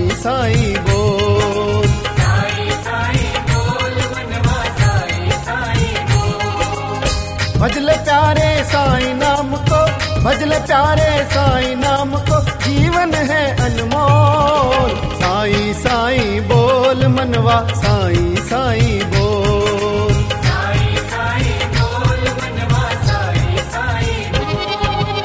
साईं साईं बोल। साईं साईं बोल मनवा साईं साईं बोल। भजले प्यारे साईं नाम को, भजले प्यारे साईं नाम को, जीवन है अनमोल। साईं साईं बोल मनवा साईं साईं बोल। साईं साईं बोल मनवा साईं साईं बोल।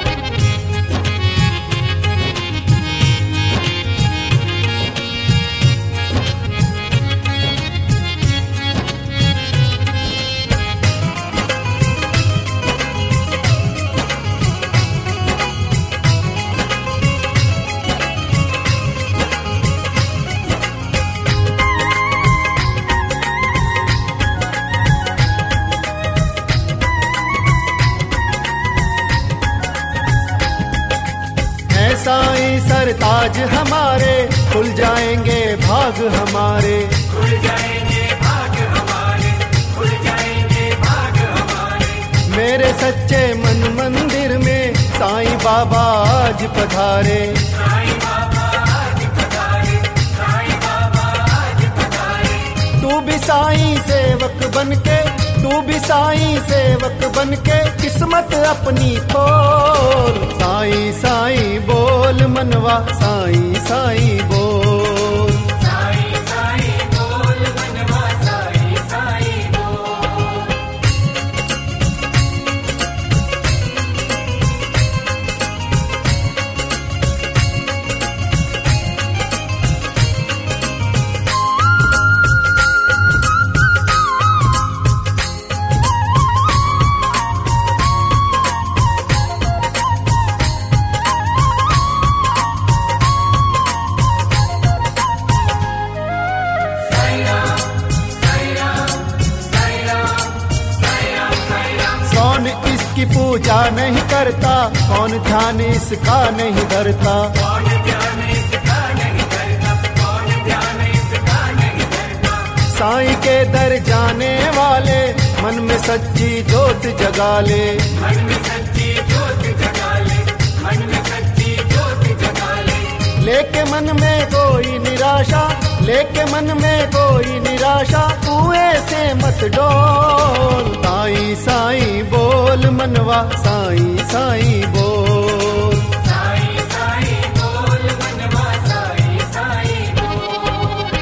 साईं सरताज हमारे, खुल जाएंगे भाग हमारे। खुल जाएंगे भाग हमारे, खुल जाएंगे भाग हमारे। मेरे सच्चे मन मंदिर में साईं बाबा आज पधारे। साईं बाबा आज पधारे, साईं बाबा आज पधारे। तू भी साईं सेवक बनके, तू भी साईं सेवक बनके, किस्मत अपनी खोल। साईं साईं बोल मनवा साईं साईं बोल। साईं साईं बोल मनवा साईं साईं बोल। कौन इसकी पूजा नहीं करता, कौन ध्यान इसका नहीं धरता। कौन ध्यान इसका नहीं करता, कौन ध्यान इसका नहीं करता। साईं के दर जाने वाले मन में सच्ची जोत जगा ले। मन में सच्ची जोत जगा ले, मन में सच्ची जोत जगा ले। लेके मन में कोई निराशा, लेके मन में कोई निराशा, कुएं से मत डोल। साईं साईं बोल मनवा साईं साईं बोल। साईं साईं बोल मनवा साईं साईं बोल।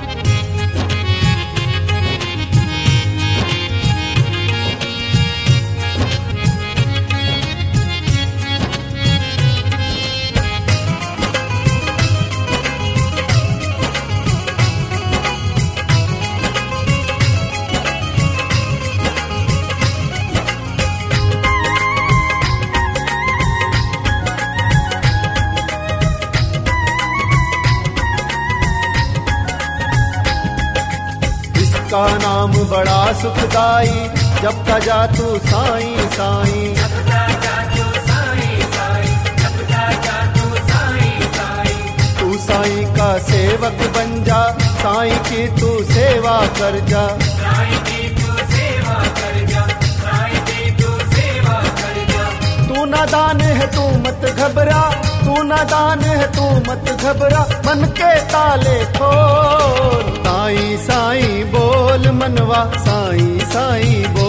का नाम बड़ा सुखदाई, जपता जा तू साईं साईं। जपता जा तू साईं साईं, जपता जा तू साईं साईं। तू साईं का सेवक बन जा, साईं की तू सेवा कर जा। साईं की तू सेवा कर जा, साईं की तू सेवा कर जा। तू नादान है तू मत घबरा, तू नादान है तू मत घबरा, मन के ताले खोल। साईं साईं बोल मनवा साईं साईं बोल।